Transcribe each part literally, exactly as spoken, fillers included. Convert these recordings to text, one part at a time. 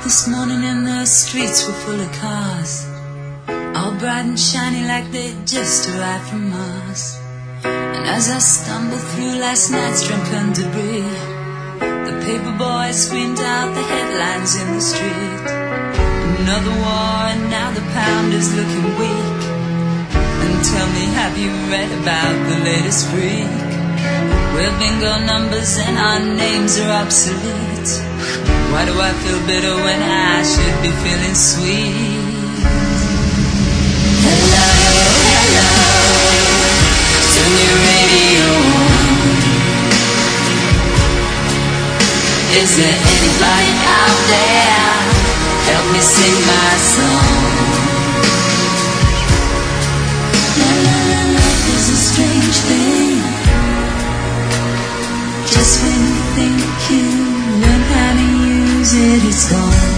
This morning and the streets were full of cars, all bright and shiny like they'd just arrived from Mars. And as I stumbled through last night's drunken debris, the paper boy screamed out the headlines in the street. Another war and now the pound is looking weak. And tell me, have you read about the latest freak? We're bingo numbers and our names are obsolete. Why do I feel bitter when I should be feeling sweet? Hello, hello, turn your radio on. Is there anybody out there? Help me sing my song. Love is a strange thing. Just when you think you learn how to use it, it's gone.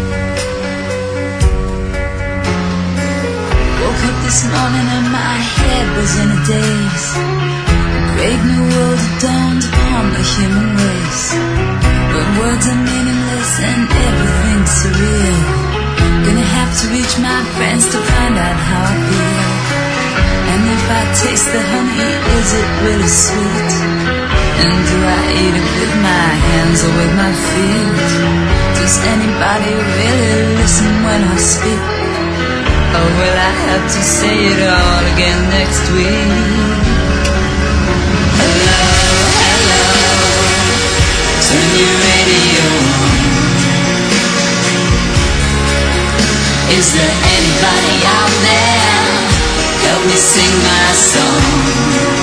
Woke up this morning and my head was in a daze. A great new world had dawned upon the human race, but words are meaningless and everything's surreal. Gonna have to reach my friends to find out how I feel. And if I taste the honey, is it really sweet? And do I eat it with my hands or with my feet? Does anybody really listen when I speak? Or will I have to say it all again next week? Hello, hello, turn your radio on. Is there anybody out there? Help me sing my song.